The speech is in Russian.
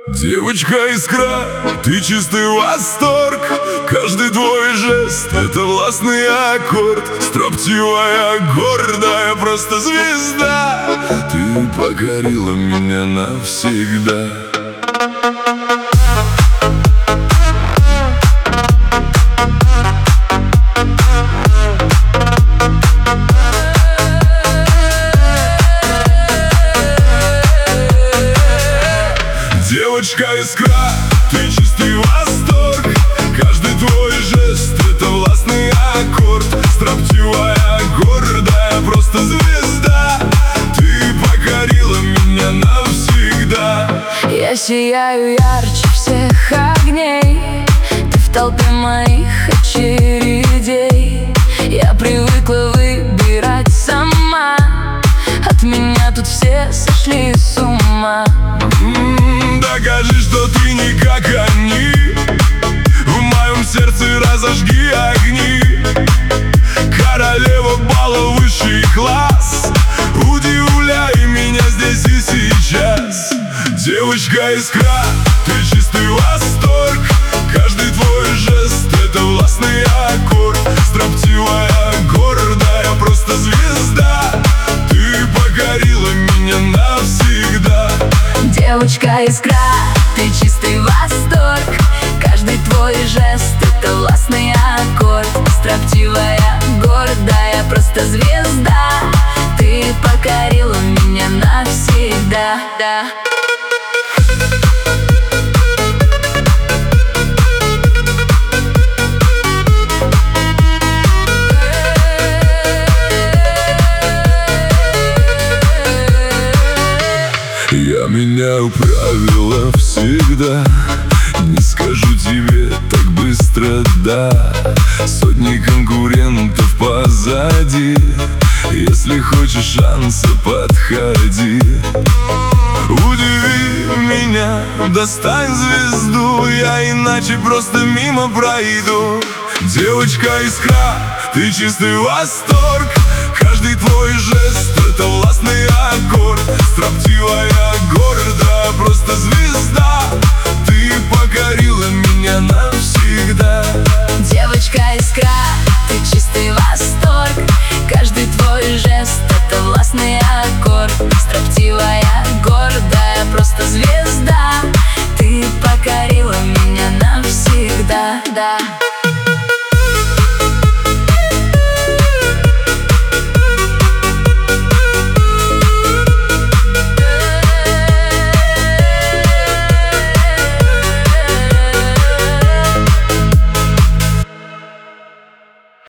Девочка-искра, ты чистый восторг. Каждый твой жест — это властный аккорд. Строптивая, гордая, просто звезда. Ты покорила меня навсегда. Девочка-искра, ты чистый восторг. Каждый твой жест — это властный аккорд. Строптивая, гордая, просто звезда. Ты покорила меня навсегда. Я сияю ярче всех огней. Ты в толпе моих очередей. Я привыкла выбирать сама. От меня тут все сошли с ума. Докажи, что ты не как они. В моем сердце разожги огни. Королева бала, высший класс. Удивляй меня здесь и сейчас. Девочка-искра, ты чистый восторг. Каждый твой жест — это властный аккорд. Строптивая, гордая, просто звезда. Ты покорила меня навсегда. Девочка-искра, ты чистый восторг. Каждый твой жест — это властный аккорд. Строптивая, гордая, просто звезда. Ты покорила меня навсегда. Я меняю правила всегда. Не скажу тебе так быстро «да». Сотни конкурентов позади. Если хочешь шанса, подходи. Удиви меня, достань звезду. Я иначе просто мимо пройду. Девочка-искра, ты чистый восторг. Каждый твой жест — это властный аккорд. Строптивая, гордая, просто звезда.